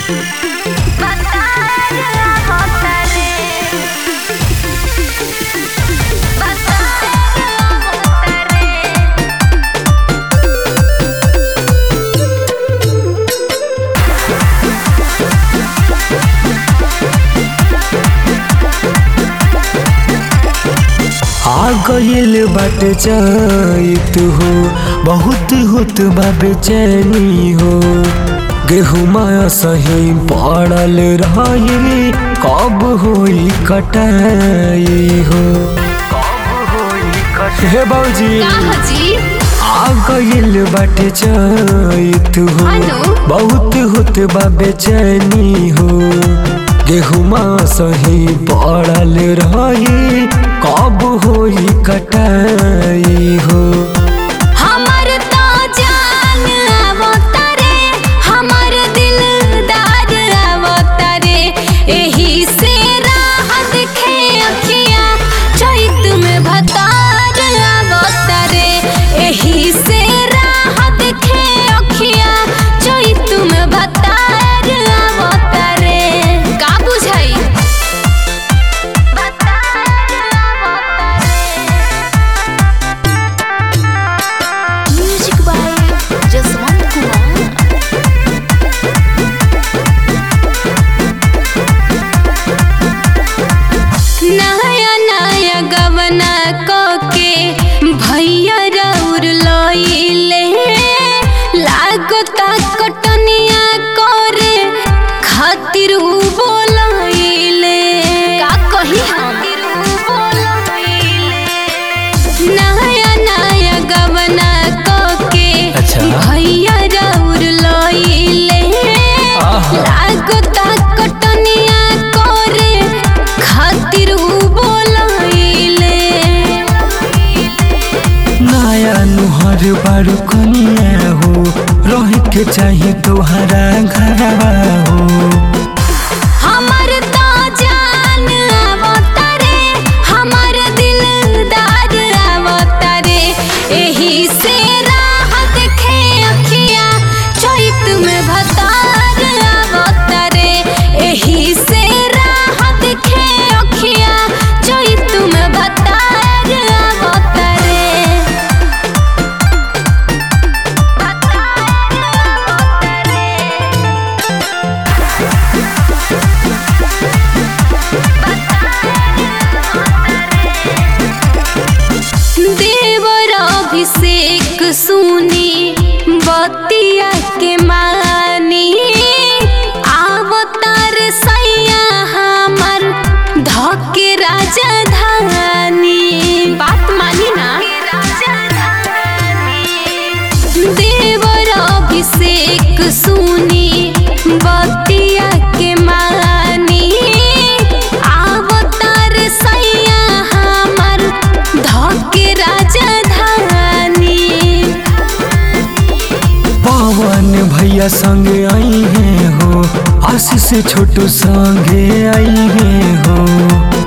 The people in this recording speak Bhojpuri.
आ गइल बाटे चैत हो, बहुत होत बा बेचैनी हो। गेहुमा सही पड़ल रही, कब होई कटाई हो। हे बाबूजी आ गइल बाटे चैत हो, बहुत होत बा बेचैनी हो। गेहुमा सही पड़ल रही, कब होई कटाई हो। हमर तो जान आवतारे, हमर दिलदार आवतारे, एही से राह देखे अखिया चैत में भतार आवतारे, एही से राह देखे अखिया चैत में भतार आवतारे। का बुझाई म्यूजिक बाय जसवंत कुमार। नया नया गवना के भैया रौर लइले, लागता कटनिया करे खातिर उ बोलइले। का कही हम नया नया गवना के अच्छा। भैया रौर लइले, लागता कटनिया करे खातिर उ बोलइले। नया नुहर बारू कनिया हो, रह के चाहिए तोहरा घरवा हो। हमर तो जान आवतारे, हमर दिलदार आवतारे, एही से राह देखे अखिया चैत में भतार आवतारे, एही से राह देखे अखिया चैत में भतार आवतारे। देवर अभिषेक सुनी बतिया के मानी, आवतार सैया हमर धके राजधानी। बात मानी ना देवर अभिषेक सुनी बतिया के मानी, आवतार सैया हमर धके राजधानी। पवन भैया संगे आई हैं हो, आशीष छोटू संगे आई हैं हो।